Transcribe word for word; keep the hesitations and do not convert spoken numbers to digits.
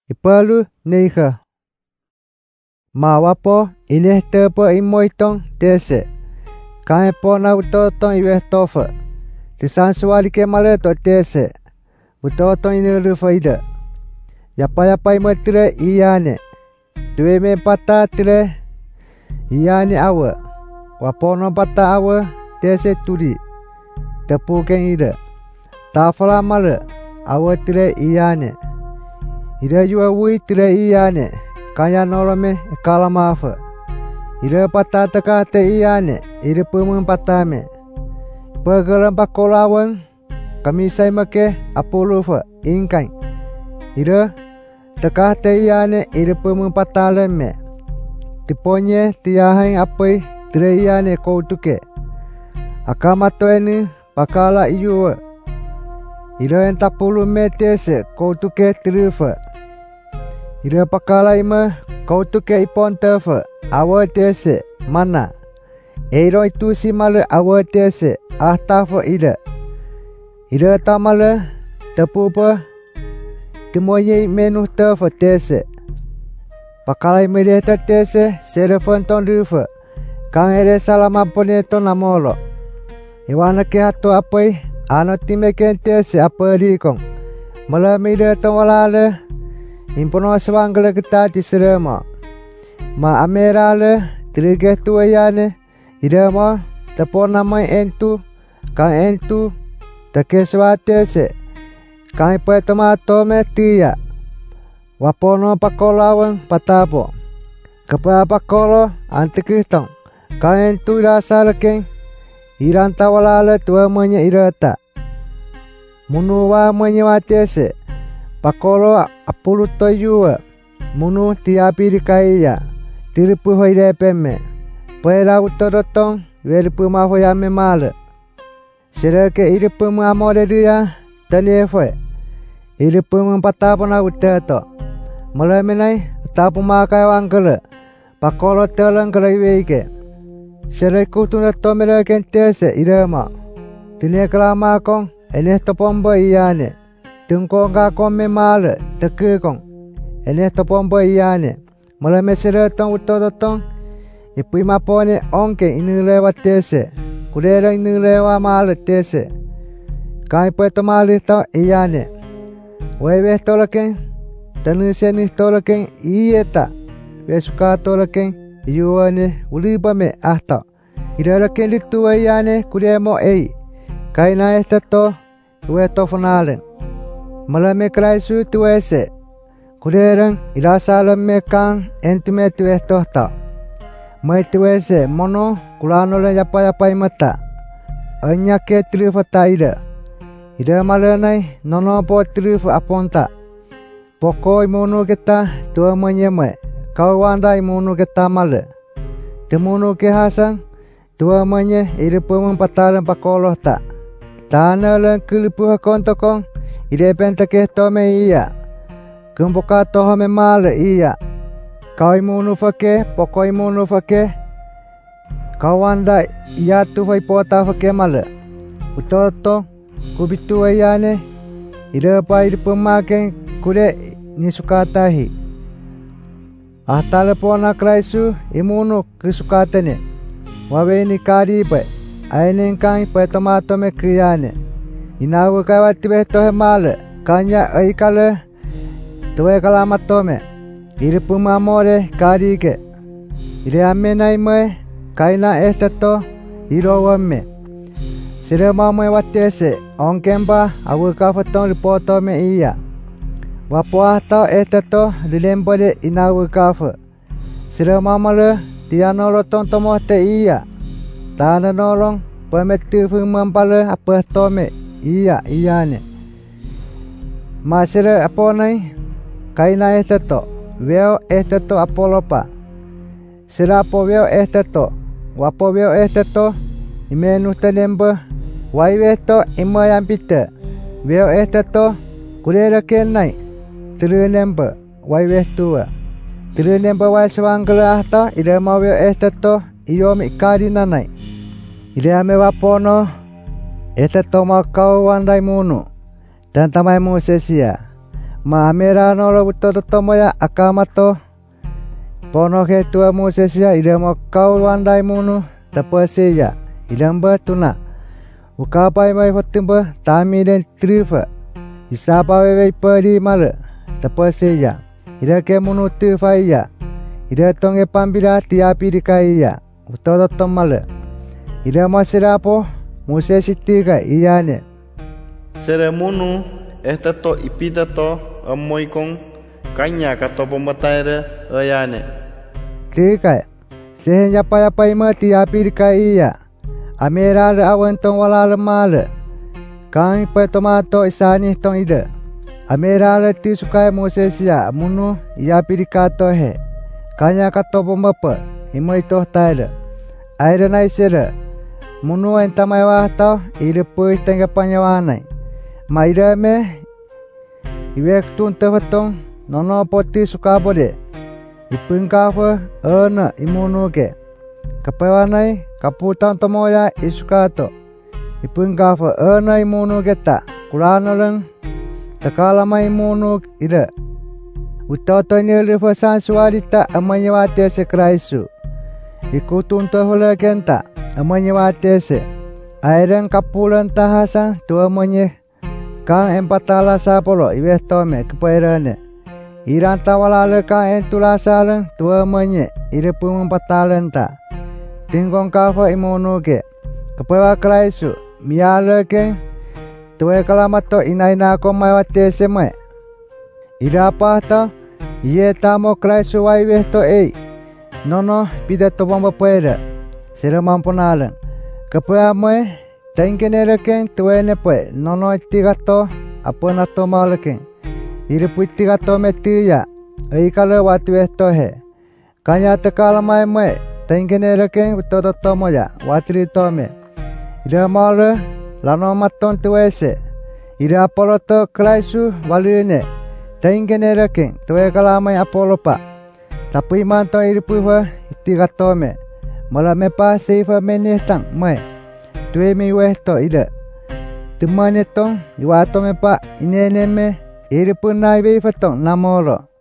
Ipalu neiha. Ma wapo ineh tepo imoitong tese. Kae pona utoton iwe tofa. Tisan suali ke maleto tese. Utoton inelu faida. Yapa yapa imotire iyane. Due me pata tire iyane awa. Wapono pata awa tese turi. Tepu ken ida. Tafala male awa tire iyane. Ida jua wui tire iyane. Kaya nolome kala mafa. Ida pata teka te iyane. Ida pumung patame. Pagalan pakolawang. Kami say make apulufa ingkang. Ida teka te iyane. Ida pumung pataleme. Tiponye tiahang apai tire iyane koutuke. Akamato eni pakala iyuwa. Ida yang tapulu metese koutuke tirifa. Ida pakala ima koutuke ipon tefa. Awa tese mana. Eiro itu si male awa tese ahtafa ida. Ida tamale tepupa. Timoye menu tefa tese. Pakala ima deta tese serefanton rifa. Kang ere salamaponeto namolo. Iwana ke hatu apai. Ano time kentese apa rikong. Malami ida tawalale. Impono swanggala kita tiserema. Ma amerale trige tuayane. Ida mo tapona mai entu. Kang entu takeswatese. Kang ipa tomato metia. Wapono pakolawang patapo. Kapa pakolo antikritong. Kang entu rasalakeng. Iran tawalale tua manya irata. Munu wa manya watese. Pakolo apulu toyua. Munu tiapi dikaya. Tiripu hoide peme. Pera utorotong. Veripu mahoyame male. Sereke iripu mamore dia. Tanefwe. Iripu mpatapona uteto. Malamenai tapu makai wangkele. Pakolo telang kalawiweke. Sereku tuna tomera kentese irama. Tine kelama kong eneh topombo iyane. Tungko nga kome male teke kong. Eneh topombo iyane. Malame seretong utototong. Ipui mapone onke inulewa tese. Kurera inulewa male tese. Kai pueto male to iyane. Webe tolaken. Tanuseni tolaken iyeta. Wesuka tolaken. Iyuane ulibame ahta. Irara kendi tua iyane kuremo ei. Kaina estato ueto fonalen. Malame kraisu tuese. Kureran irasalam mekan entume tuestohta. Mai tuese mono kulanole yapa yapa imata. Anya ke trifata ida. Ida malanai nono po trif aponta. Pokoi mono kita tua menyeme. Kau wanda imunu kita male. Temunu ke hasan. Tua menye iripu mempatalan pakoloh tak. Tanah lang kelipuh kontokong. Ide pentakeh tome iya. Kumpuka toha me male iya. Kau imunu fake. Pokoi imunu fake. Kau wanda iya tuhai pota fake male. Utoto. Kubitu ayane. Ide pa iripu maken kude nisukatahi. Ahtale pona kraisu imunu kisukatene. Wawe ni karibe. Ainen kang pe tomato me kriane. Inawu kawati beto he male. Kanya aikale. Tuwe kalamatome. Iri pumamore karike. Iri amenai me. Kaina esteto. Iro wame. Sire mamwe watese. Onkemba awu kafaton ripoto me iya. Wapo ahta esteto lilembode inawu kafa. Sira mamale tiano lotong tomote iya. Tana nolong pemetu fumambale apa tome iya iyane. Masira aponai kaina esteto. Veo esteto apolopa. Sira apo veo esteto. Wapo veo esteto. Imenu tenemba. Waiveto imoyampite. Veo esteto. Kurera kenai. Tirunemba waiweh tua. Tirunemba wai swanggala ahta. Ida maweo esteto. Iyo mikari nanai. Ida ame wapono. Esteto makau wandai munu. Dan tamai musesia. Ma amera no lo buto tomo ya akamato. Pono ke tua Moses ya ida mo kau wandai munu tapase ya idam batuna. Ukapai mai hotimba tami den trifa. Isapa wewe padi male tapase ya. Ida ke munu tu ya. Ida tonge pambira tiapi dikai ya. Utoto tomale. Ida masirapo Moses itiga iyane. Seremunu esta to ipita to amoikon kanya kato pembataire ayane. Tiga. Sehen yapa yapa ima tiapi dikai ya. Amera awan tong wala male. Kami pa tomato isani tong ida. Amera ti sukai Moses ya munu iapi dikato he. Kanya kato pembapa imo ito taida. Aira nai sera. Munu entamai wahto ida puis tengah panyawanai. Maida me iwek tun tevatong nono poti sukabode. Ipun kafa ana imunu ke. Kapawanai kaputan tomoya isukato. Ipun kafa ana imunu keta. Kurano lang takala mai imunu ida. Utoto ni lefa sansualita amanyawate se Kraisu. Ikutun tohula kenta amanyawate se. Airan kapulan tahasan tua monye. Kang empatala sapolo iweh tome kepairane. Iran tawalale kang entulasalan tua monye. Ire pun empatalan ta. Tingkong kafa imunu ke. Kepawa Kraisu. Miale ke. Tua kalamato inaina komaiwate se me. Ira pahta, iye tamo Kraisu waiweh to ei. Nono pida to bomba pueda. Sera mamponalan. Kapaya moe, tainkenera ken tuene pue. Nono tigato, apona to malaken. Ira pui tigato metiya. Ei kala watu esto he. Kanya tekala mai moe, tainkenera ken todo tomo ya. Watri tome. Ira mala, lano maton tuese. Ira apoloto Kraisu walune. Taingenera ken tuwe kalamay Apollo pa. Tapi manto iripuwa itigatome. Mala me pa seifa menetang mai. Tuwe mi wehto ida. Tumane tong iwato me pa inene me iripun nai beifatong namoro.